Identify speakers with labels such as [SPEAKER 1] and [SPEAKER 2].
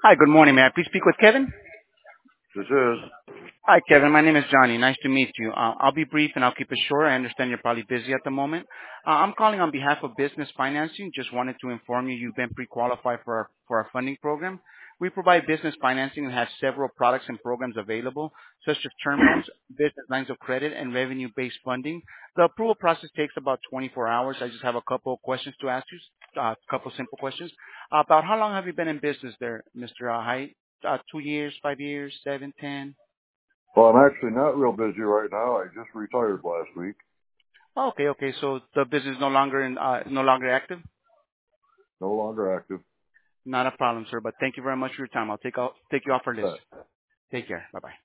[SPEAKER 1] Hi, good morning. May I please speak with Kevin?
[SPEAKER 2] This is.
[SPEAKER 1] Hi, Kevin. My name is Johnny. Nice to meet you. I'll be brief and I'll keep it short. I understand you're probably busy at the moment. I'm calling on behalf of Business Financing. Just wanted to inform you you've been pre-qualified for our funding program. We provide business financing and have several products and programs available, such as term loans, business lines of credit, and revenue-based funding. The approval process takes about 24 hours. I just have a couple of questions to ask you, a couple simple questions. About how long have you been in business there, Mr. Height? 2 years, 5 years, 7, 10?
[SPEAKER 2] Well, I'm actually not real busy right now. I just retired last week.
[SPEAKER 1] Okay, okay. So the business is no longer active?
[SPEAKER 2] No longer active.
[SPEAKER 1] Not a problem, sir. But thank you very much for your time. I'll take you off our list.
[SPEAKER 2] But
[SPEAKER 1] Take care. Bye-bye.